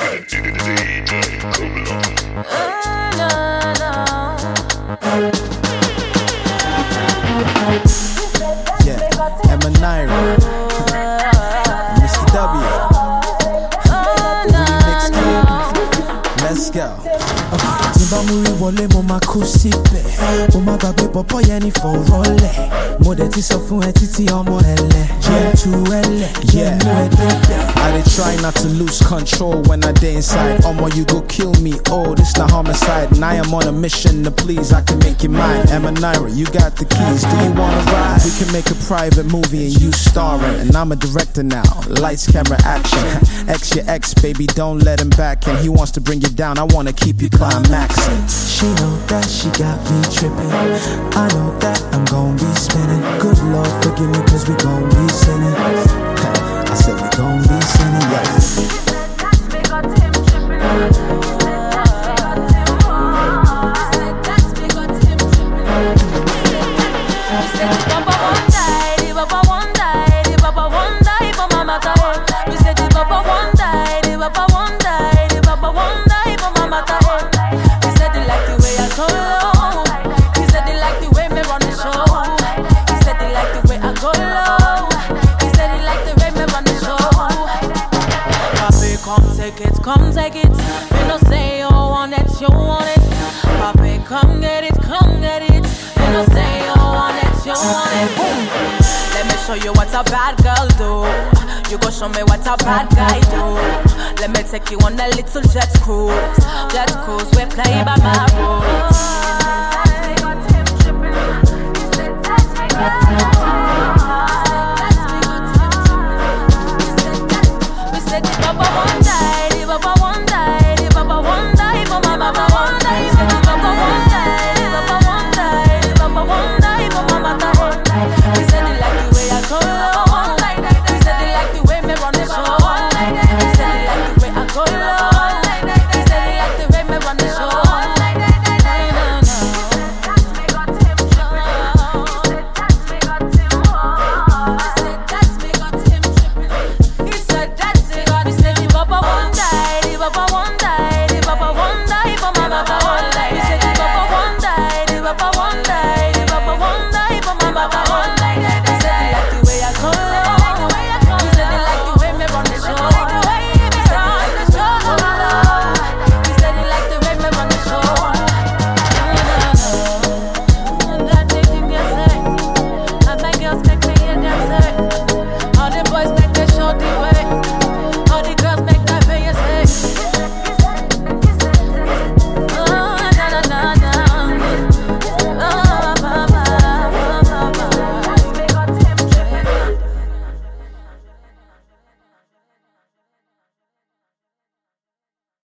Yeah, Emma Naira, Mr. W. Let's go. Timba muri wole mo ma kó síbẹ̀. Mo ma gbàgbé bọ̀bọ̀ yẹn ní fọ̀rọ̀lẹ̀. Mo dẹ̀ ti sọ fún ẹ títí ọmọ ẹlẹ̀. Jẹ́ tu ẹlẹ̀, jẹ́ mú ẹ débẹ̀. I dey try not to lose control when I dey inside. Omo, you go kill me, oh, this not homicide. And I am on a mission to please, I can make you mine. Emma Naira, you got the keys, do you wanna ride? We can make a private movie and you starring. And I'm a director now, lights, camera, action. X your ex, baby, don't let him back. And he wants to bring you down, I wanna keep you climaxing. She know that she got me tripping. I know that I'm gon' be spinning. Good Lord, forgive me, cause we gon' be sinning. I said we gon' be sinning, yes. Come take it, you know say you want it, you want it. Papi, come get it, you know say you want it, you want it. Boom. Let me show you what a bad girl do. You go show me what a bad guy do. Let me take you on a little jet cruise. Jet cruise, we play by my rules. One day